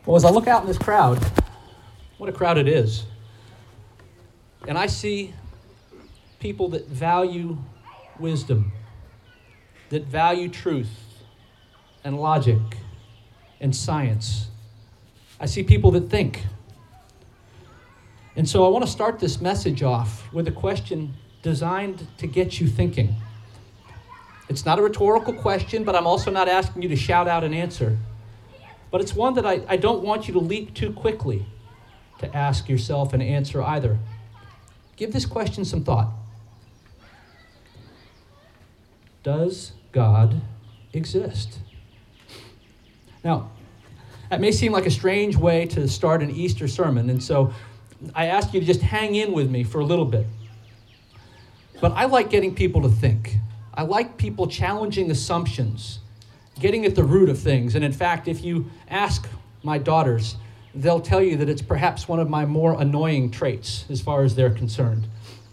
Well, as I look out in this crowd, what a crowd it is. And I see people that value wisdom, that value truth and logic and science. I see people that think. And so I want to start this message off with a question designed to get you thinking. It's not a rhetorical question, but I'm also not asking you to shout out an answer. But it's one that I don't want you to leap too quickly to ask yourself and answer either. Give this question some thought. Does God exist? Now, that may seem like a strange way to start an Easter sermon, and so I ask you to just hang in with me for a little bit. But I like getting people to think. I like people challenging assumptions, getting at the root of things. And in fact, if you ask my daughters, they'll tell you that it's perhaps one of my more annoying traits as far as they're concerned.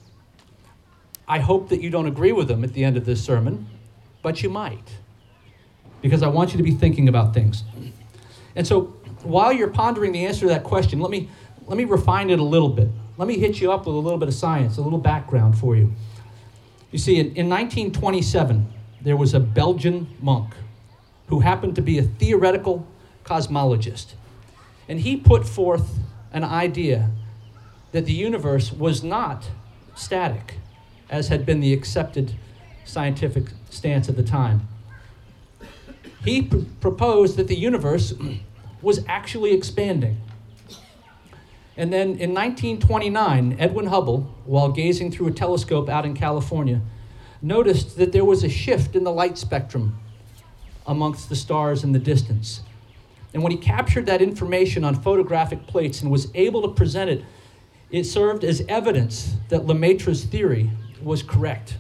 I hope that you don't agree with them at the end of this sermon, but you might, because I want you to be thinking about things. And so while you're pondering the answer to that question, let me refine it a little bit. Let me hit you up with a little bit of science, a little background for you. You see, in 1927, there was a Belgian monk who happened to be a theoretical cosmologist. And he put forth an idea that the universe was not static, as had been the accepted scientific stance at the time. He proposed that the universe was actually expanding. And then in 1929, Edwin Hubble, while gazing through a telescope out in California, noticed that there was a shift in the light spectrum amongst the stars in the distance. And when he captured that information on photographic plates and was able to present it, it served as evidence that Lemaitre's theory was correct.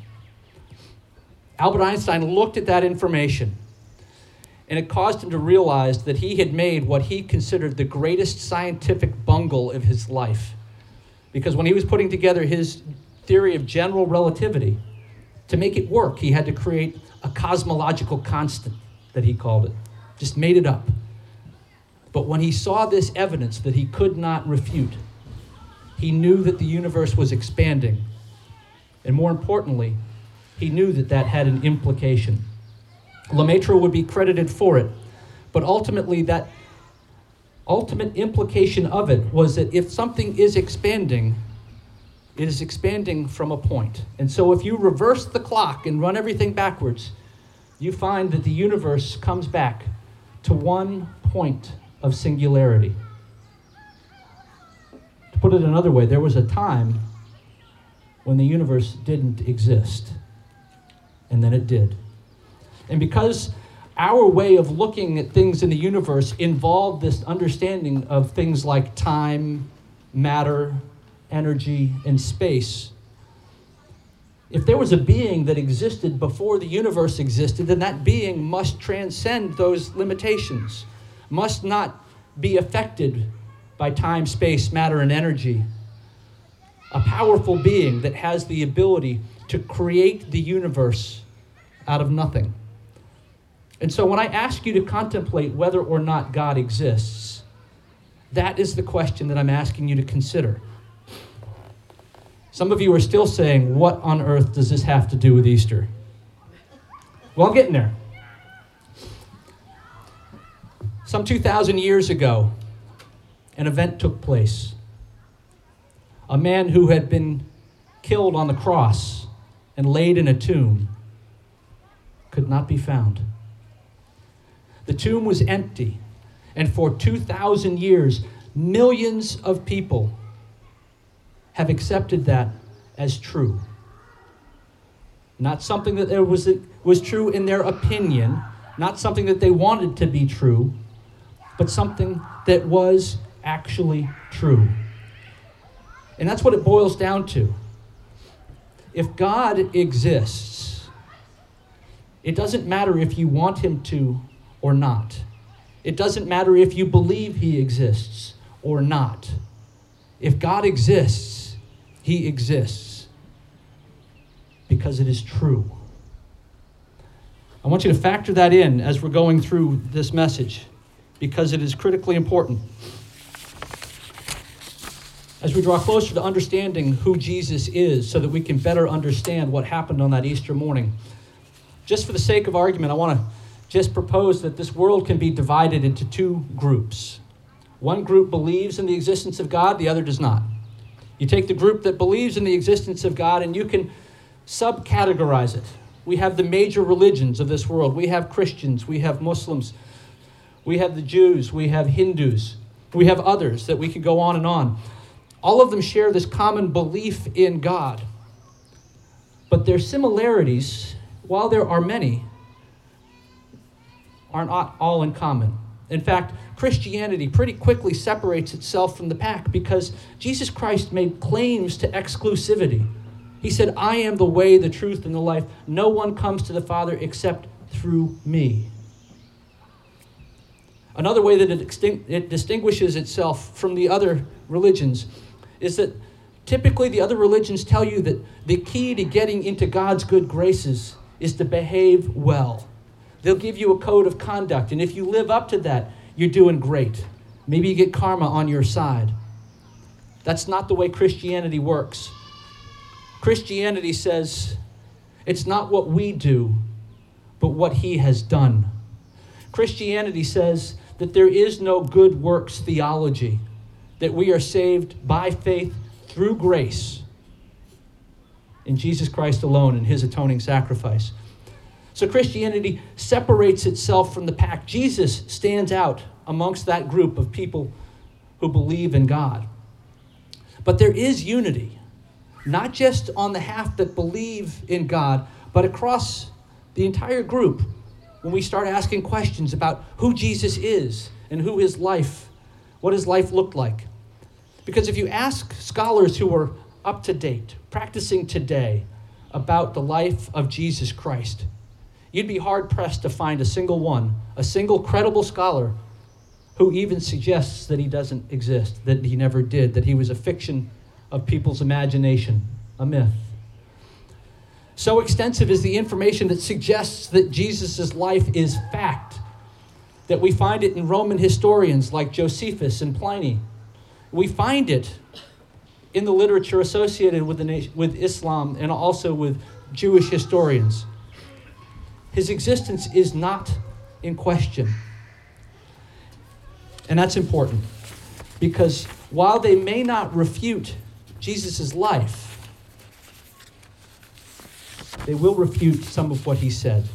Albert Einstein looked at that information, and it caused him to realize that he had made what he considered the greatest scientific bungle of his life. Because when he was putting together his theory of general relativity, to make it work, he had to create a cosmological constant, that he called it. Just made it up. But when he saw this evidence that he could not refute, he knew that the universe was expanding. And more importantly, he knew that that had an implication. Lemaitre would be credited for it, but ultimately that ultimate implication of it was that if something is expanding, it is expanding from a point. And so if you reverse the clock and run everything backwards, you find that the universe comes back to one point of singularity. To put it another way, there was a time when the universe didn't exist, and then it did. And because our way of looking at things in the universe involved this understanding of things like time, matter, energy, and space, if there was a being that existed before the universe existed, then that being must transcend those limitations, must not be affected by time, space, matter, and energy. A powerful being that has the ability to create the universe out of nothing. And so when I ask you to contemplate whether or not God exists, that is the question that I'm asking you to consider. Some of you are still saying, what on earth does this have to do with Easter? Well, I'm getting there. Some 2,000 years ago, an event took place. A man who had been killed on the cross and laid in a tomb could not be found. The tomb was empty, and for 2,000 years, millions of people have accepted that as true. Not something that was true in their opinion, not something that they wanted to be true, but something that was actually true. And that's what it boils down to. If God exists, it doesn't matter if you want him to or not. It doesn't matter if you believe he exists or not. If God exists, he exists because it is true. I want you to factor that in as we're going through this message, because it is critically important. As we draw closer to understanding who Jesus is so that we can better understand what happened on that Easter morning, just for the sake of argument, I want to just propose that this world can be divided into two groups. One group believes in the existence of God, the other does not. You take the group that believes in the existence of God and you can subcategorize it. We have the major religions of this world. We have Christians, we have Muslims, we have the Jews, we have Hindus, we have others that we can go on and on. All of them share this common belief in God. But their similarities, while there are many, are not all in common. In fact, Christianity pretty quickly separates itself from the pack because Jesus Christ made claims to exclusivity. He said, I am the way, the truth, and the life. No one comes to the Father except through me. Another way that it distinguishes itself from the other religions is that typically the other religions tell you that the key to getting into God's good graces is to behave well. They'll give you a code of conduct, and if you live up to that, you're doing great. Maybe you get karma on your side. That's not the way Christianity works. Christianity says it's not what we do, but what he has done. Christianity says that there is no good works theology, that we are saved by faith through grace in Jesus Christ alone and his atoning sacrifice. So Christianity separates itself from the pack. Jesus stands out amongst that group of people who believe in God. But there is unity, not just on the half that believe in God, but across the entire group when we start asking questions about who Jesus is and who his life, what his life looked like. Because if you ask scholars who are up to date, practicing today about the life of Jesus Christ, you'd be hard-pressed to find a single credible scholar who even suggests that he doesn't exist, that he never did, that he was a fiction of people's imagination, a myth. So extensive is the information that suggests that Jesus' life is fact, that we find it in Roman historians like Josephus and Pliny. We find it in the literature associated with Islam and also with Jewish historians. His existence is not in question. And that's important because while they may not refute Jesus' life, they will refute some of what he said.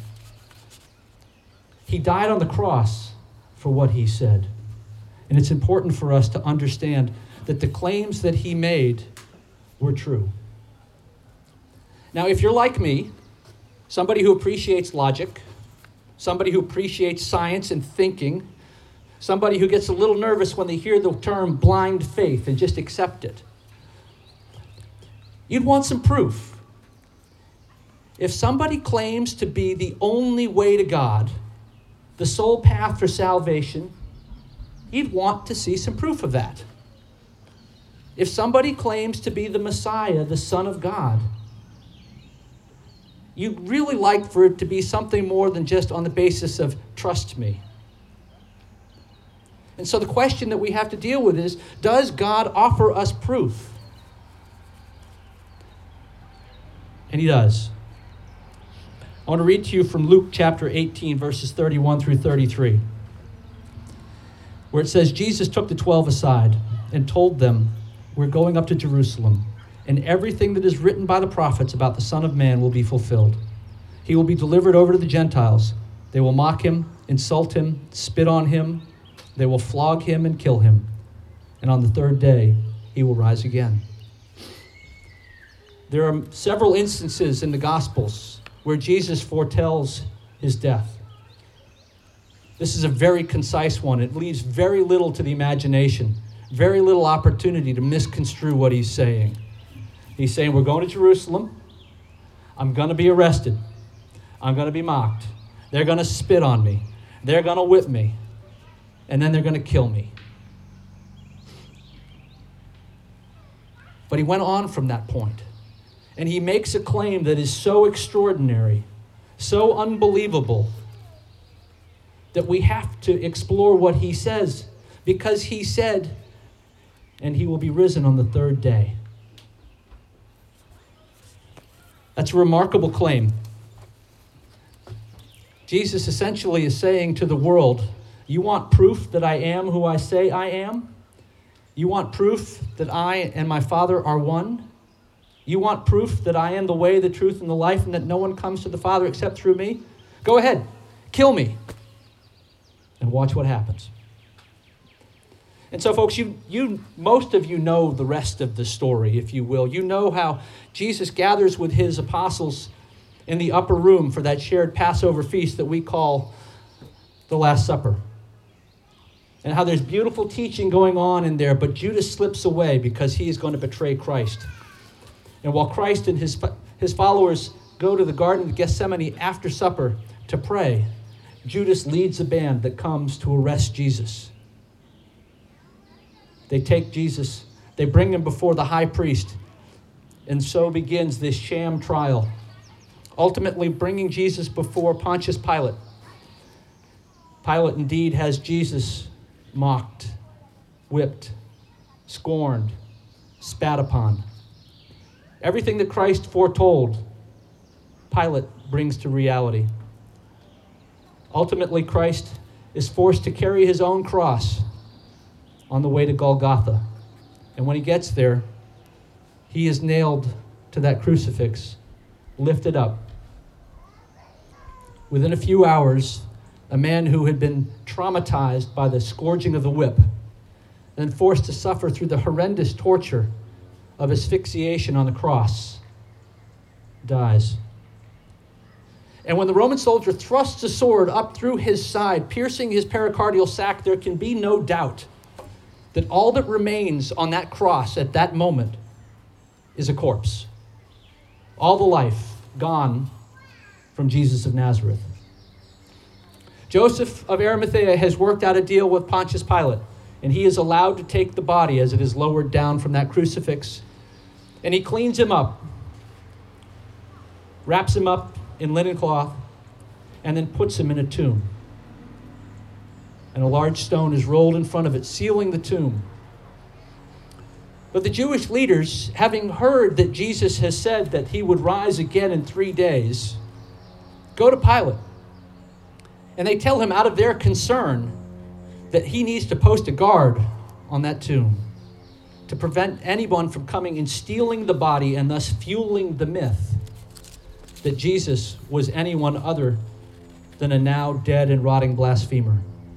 He died on the cross for what he said. And it's important for us to understand that the claims that he made were true. Now, if you're like me, somebody who appreciates logic, somebody who appreciates science and thinking, somebody who gets a little nervous when they hear the term blind faith and just accept it, you'd want some proof. If somebody claims to be the only way to God, the sole path for salvation, you'd want to see some proof of that. If somebody claims to be the Messiah, the Son of God, you'd really like for it to be something more than just on the basis of trust me. And so the question that we have to deal with is, does God offer us proof? And he does. I want to read to you from Luke chapter 18, verses 31 through 33, where it says, Jesus took the 12 aside and told them, we're going up to Jerusalem, and everything that is written by the prophets about the Son of Man will be fulfilled. He will be delivered over to the Gentiles. They will mock him, insult him, spit on him. They will flog him and kill him. And on the third day, he will rise again. There are several instances in the Gospels where Jesus foretells his death. This is a very concise one. It leaves very little to the imagination, very little opportunity to misconstrue what he's saying. He's saying, we're going to Jerusalem. I'm going to be arrested. I'm going to be mocked. They're going to spit on me. They're going to whip me. And then they're going to kill me. But he went on from that point. And he makes a claim that is so extraordinary, so unbelievable, that we have to explore what he says, because he said, and he will be risen on the third day. That's a remarkable claim. Jesus essentially is saying to the world, you want proof that I am who I say I am? You want proof that I and my Father are one? You want proof that I am the way, the truth, and the life, and that no one comes to the Father except through me? Go ahead, kill me, and watch what happens. And so, folks, most of you know the rest of the story, if you will. You know how Jesus gathers with his apostles in the upper room for that shared Passover feast that we call the Last Supper. And how there's beautiful teaching going on in there, but Judas slips away because he is going to betray Christ. And while Christ and his followers go to the Garden of Gethsemane after supper to pray, Judas leads a band that comes to arrest Jesus. They take Jesus, they bring him before the high priest, and so begins this sham trial, ultimately bringing Jesus before Pontius Pilate. Pilate indeed has Jesus mocked, whipped, scorned, spat upon. Everything that Christ foretold, Pilate brings to reality. Ultimately, Christ is forced to carry his own cross on the way to Golgotha. And when he gets there, he is nailed to that crucifix, lifted up. Within a few hours, a man who had been traumatized by the scourging of the whip, and forced to suffer through the horrendous torture of asphyxiation on the cross, dies. And when the Roman soldier thrusts a sword up through his side, piercing his pericardial sac, there can be no doubt that all that remains on that cross at that moment is a corpse. All the life gone from Jesus of Nazareth. Joseph of Arimathea has worked out a deal with Pontius Pilate, and he is allowed to take the body as it is lowered down from that crucifix, and he cleans him up, wraps him up in linen cloth, and then puts him in a tomb. And a large stone is rolled in front of it, sealing the tomb. But the Jewish leaders, having heard that Jesus has said that he would rise again in 3 days, go to Pilate. And they tell him, out of their concern, that he needs to post a guard on that tomb to prevent anyone from coming and stealing the body and thus fueling the myth that Jesus was anyone other than a now dead and rotting blasphemer.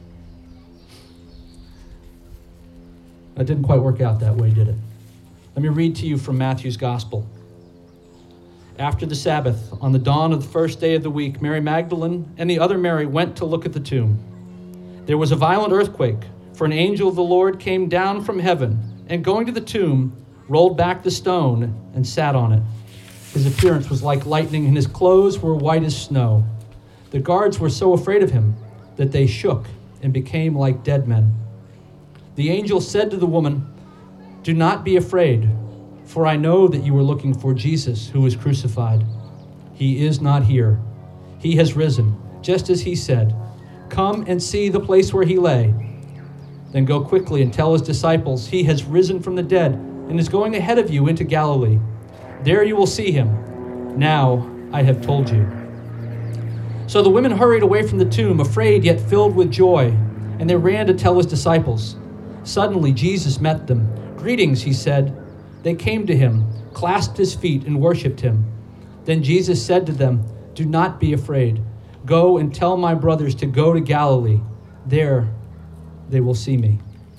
That didn't quite work out that way, did it? Let me read to you from Matthew's Gospel. After the Sabbath, on the dawn of the first day of the week, Mary Magdalene and the other Mary went to look at the tomb. There was a violent earthquake, for an angel of the Lord came down from heaven, and going to the tomb, rolled back the stone and sat on it. His appearance was like lightning, and his clothes were white as snow. The guards were so afraid of him that they shook and became like dead men. The angel said to the woman, "Do not be afraid, for I know that you are looking for Jesus who was crucified. He is not here. He has risen, just as he said. Come and see the place where he lay. Then go quickly and tell his disciples, he has risen from the dead and is going ahead of you into Galilee. There you will see him. Now I have told you." So the women hurried away from the tomb, afraid yet filled with joy, and they ran to tell his disciples. Suddenly Jesus met them. "Greetings," he said. They came to him, clasped his feet, and worshipped him. Then Jesus said to them, "Do not be afraid. Go and tell my brothers to go to Galilee. There they will see me."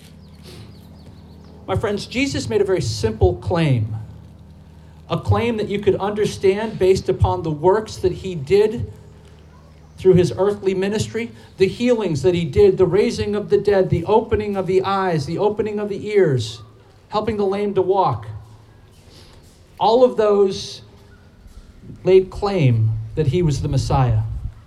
My friends, Jesus made a very simple claim. A claim that you could understand based upon the works that he did through his earthly ministry, the healings that he did, the raising of the dead, the opening of the eyes, the opening of the ears, helping the lame to walk. All of those laid claim that he was the Messiah.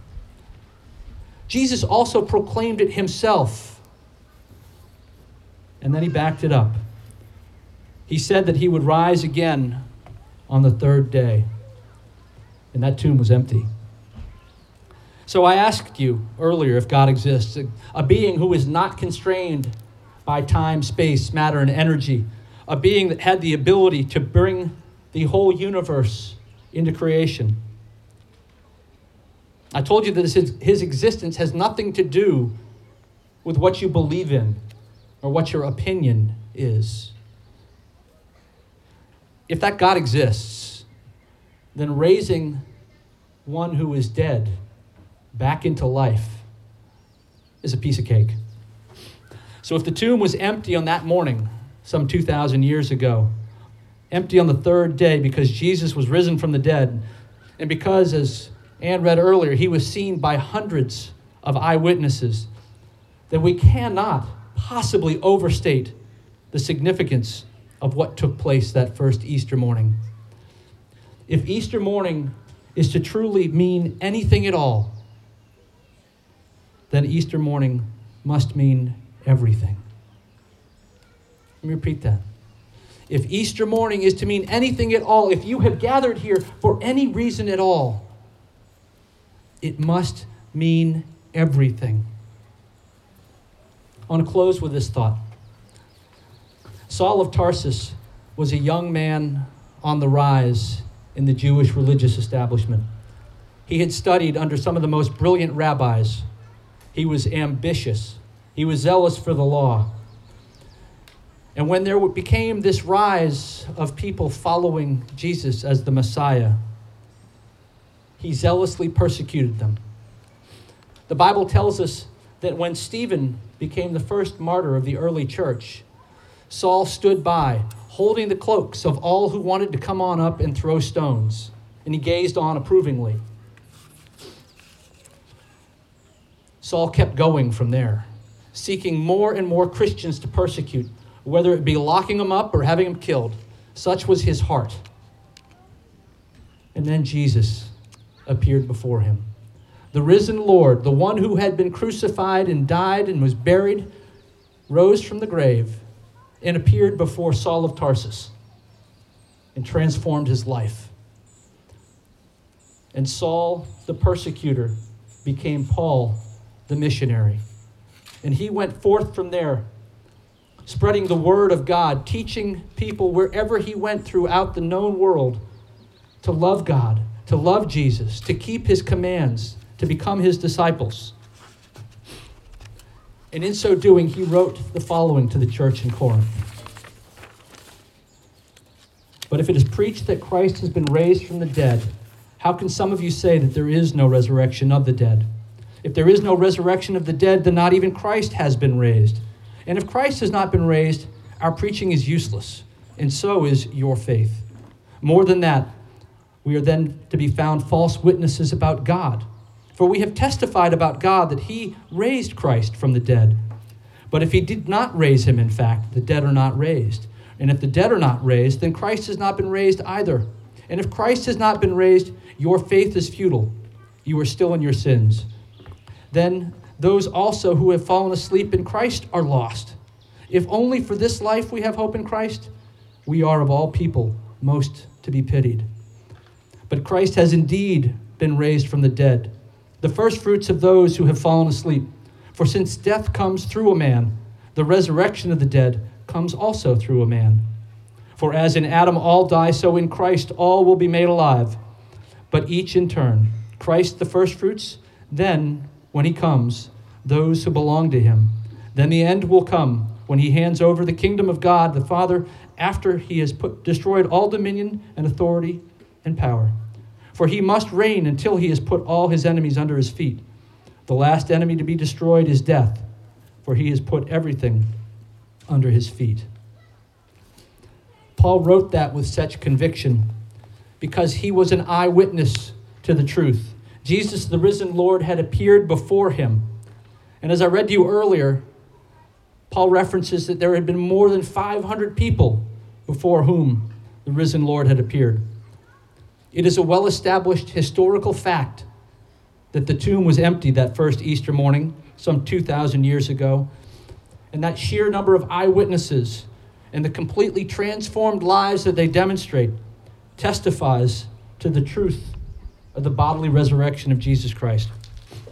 Jesus also proclaimed it himself, and then he backed it up. He said that he would rise again on the third day, and that tomb was empty. So I asked you earlier if God exists, a being who is not constrained by time, space, matter, and energy, a being that had the ability to bring the whole universe into creation. I told you that his existence has nothing to do with what you believe in or what your opinion is. If that God exists, then raising one who is dead back into life is a piece of cake. So if the tomb was empty on that morning, some 2,000 years ago, empty on the third day because Jesus was risen from the dead, and because, as Ann read earlier, he was seen by hundreds of eyewitnesses, then we cannot possibly overstate the significance of what took place that first Easter morning. If Easter morning is to truly mean anything at all, then Easter morning must mean everything. Let me repeat that. If Easter morning is to mean anything at all, if you have gathered here for any reason at all, it must mean everything. I want to close with this thought. Saul of Tarsus was a young man on the rise in the Jewish religious establishment. He had studied under some of the most brilliant rabbis. He was ambitious. He was zealous for the law. And when there became this rise of people following Jesus as the Messiah, he zealously persecuted them. The Bible tells us that when Stephen became the first martyr of the early church, Saul stood by, holding the cloaks of all who wanted to come on up and throw stones, and he gazed on approvingly. Saul kept going from there, seeking more and more Christians to persecute, whether it be locking them up or having them killed. Such was his heart. And then Jesus appeared before him. The risen Lord, the one who had been crucified and died and was buried, rose from the grave and appeared before Saul of Tarsus and transformed his life. And Saul, the persecutor, became Paul, the missionary. And he went forth from there, spreading the word of God, teaching people wherever he went throughout the known world to love God, to love Jesus, to keep his commands, to become his disciples. And in so doing, he wrote the following to the church in Corinth. But if it is preached that Christ has been raised from the dead, how can some of you say that there is no resurrection of the dead? If there is no resurrection of the dead, then not even Christ has been raised. And if Christ has not been raised, our preaching is useless, and so is your faith. More than that, we are then to be found false witnesses about God. For we have testified about God that he raised Christ from the dead. But if he did not raise him, in fact, the dead are not raised. And if the dead are not raised, then Christ has not been raised either. And if Christ has not been raised, your faith is futile. You are still in your sins. Then those also who have fallen asleep in Christ are lost. If only for this life we have hope in Christ, we are of all people most to be pitied. But Christ has indeed been raised from the dead, the first fruits of those who have fallen asleep. For since death comes through a man, the resurrection of the dead comes also through a man. For as in Adam all die, so in Christ all will be made alive, but each in turn. Christ the first fruits, then, when he comes, those who belong to him. Then the end will come, when he hands over the kingdom of God the Father, after he has destroyed all dominion and authority and power. For he must reign until he has put all his enemies under his feet. The last enemy to be destroyed is death, for he has put everything under his feet. Paul wrote that with such conviction because he was an eyewitness to the truth. Jesus, the risen Lord, had appeared before him. And as I read to you earlier, Paul references that there had been more than 500 people before whom the risen Lord had appeared. It is a well-established historical fact that the tomb was empty that first Easter morning, some 2,000 years ago, and that sheer number of eyewitnesses and the completely transformed lives that they demonstrate testifies to the truth of the bodily resurrection of Jesus Christ.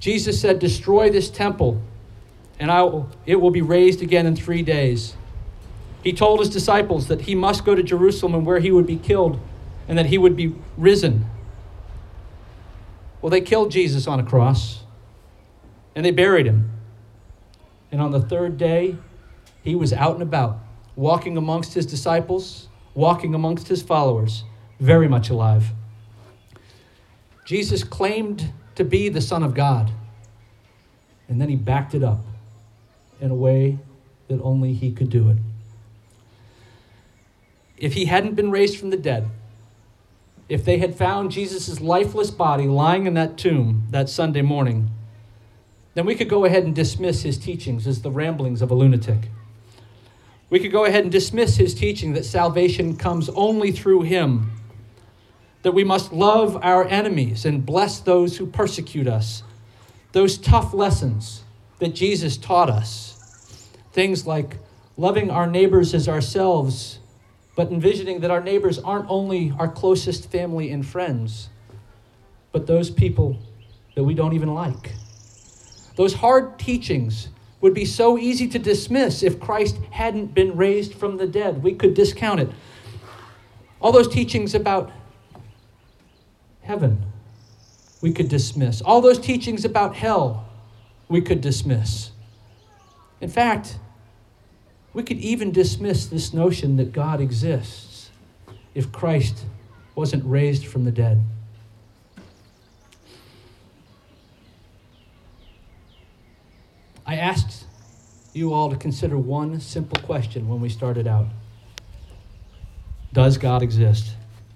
Jesus said, "Destroy this temple, and it will be raised again in 3 days." He told his disciples that he must go to Jerusalem and where he would be killed and that he would be risen. Well, they killed Jesus on a cross and they buried him. And on the third day, he was out and about, walking amongst his disciples, walking amongst his followers, very much alive. Jesus claimed to be the Son of God, and then he backed it up in a way that only he could do it. If he hadn't been raised from the dead, if they had found Jesus' lifeless body lying in that tomb that Sunday morning, then we could go ahead and dismiss his teachings as the ramblings of a lunatic. We could go ahead and dismiss his teaching that salvation comes only through him, that we must love our enemies and bless those who persecute us. Those tough lessons that Jesus taught us. Things like loving our neighbors as ourselves, but envisioning that our neighbors aren't only our closest family and friends, but those people that we don't even like. Those hard teachings would be so easy to dismiss if Christ hadn't been raised from the dead. We could discount it. All those teachings about heaven, we could dismiss. All those teachings about hell, we could dismiss. In fact, we could even dismiss this notion that God exists if Christ wasn't raised from the dead. I asked you all to consider one simple question when we started out. Does God exist?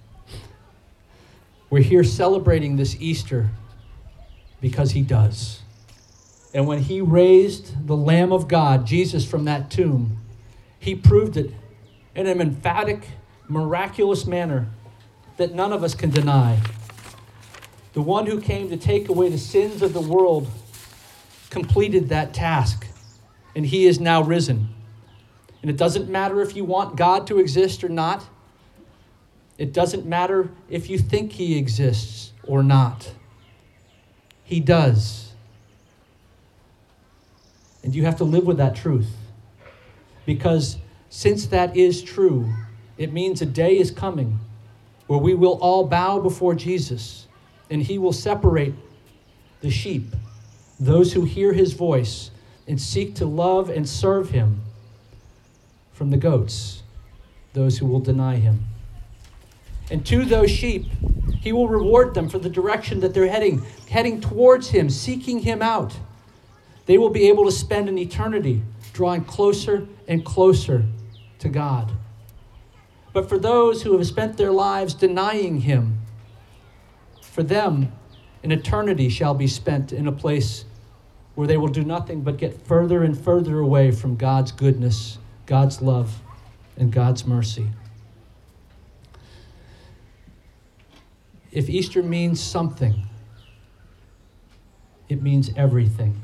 We're here celebrating this Easter because he does. And when he raised the Lamb of God, Jesus, from that tomb, he proved it in an emphatic, miraculous manner that none of us can deny. The one who came to take away the sins of the world completed that task, and he is now risen. And it doesn't matter if you want God to exist or not. It doesn't matter if you think he exists or not. He does. And you have to live with that truth. Because since that is true, it means a day is coming where we will all bow before Jesus, and he will separate the sheep, those who hear his voice and seek to love and serve him, from the goats, those who will deny him. And to those sheep, he will reward them for the direction that they're heading towards him, seeking him out. They will be able to spend an eternity drawing closer and closer to God. But for those who have spent their lives denying him, for them, an eternity shall be spent in a place where they will do nothing but get further and further away from God's goodness, God's love, and God's mercy. If Easter means something, it means everything.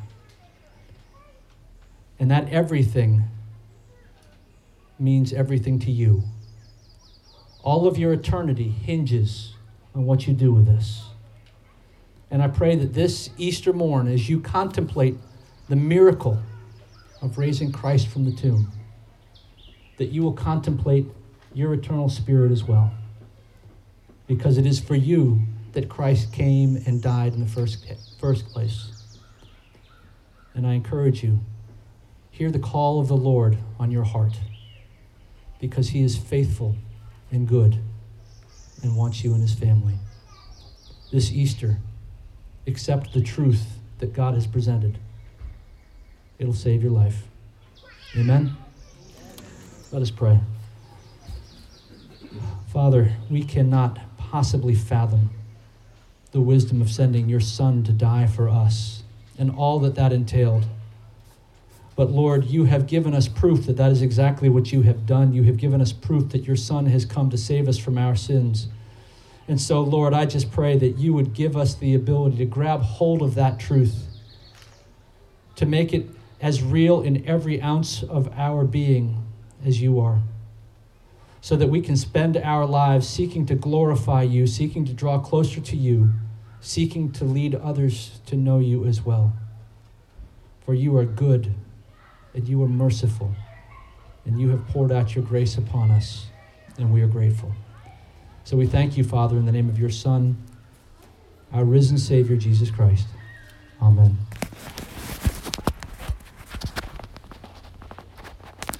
And that everything means everything to you. All of your eternity hinges on what you do with this. And I pray that this Easter morn, as you contemplate the miracle of raising Christ from the tomb, that you will contemplate your eternal spirit as well. Because it is for you that Christ came and died in the first place. And I encourage you, hear the call of the Lord on your heart, because he is faithful and good and wants you in his family. This Easter, accept the truth that God has presented. It'll save your life. Amen? Let us pray. Father, we cannot possibly fathom the wisdom of sending your Son to die for us and all that that entailed. But Lord, you have given us proof that that is exactly what you have done. You have given us proof that your Son has come to save us from our sins. And so, Lord, I just pray that you would give us the ability to grab hold of that truth, to make it as real in every ounce of our being as you are, so that we can spend our lives seeking to glorify you, seeking to draw closer to you, seeking to lead others to know you as well. For you are good, and you are merciful, and you have poured out your grace upon us, and we are grateful. So we thank you, Father, in the name of your Son, our risen Savior, Jesus Christ. Amen.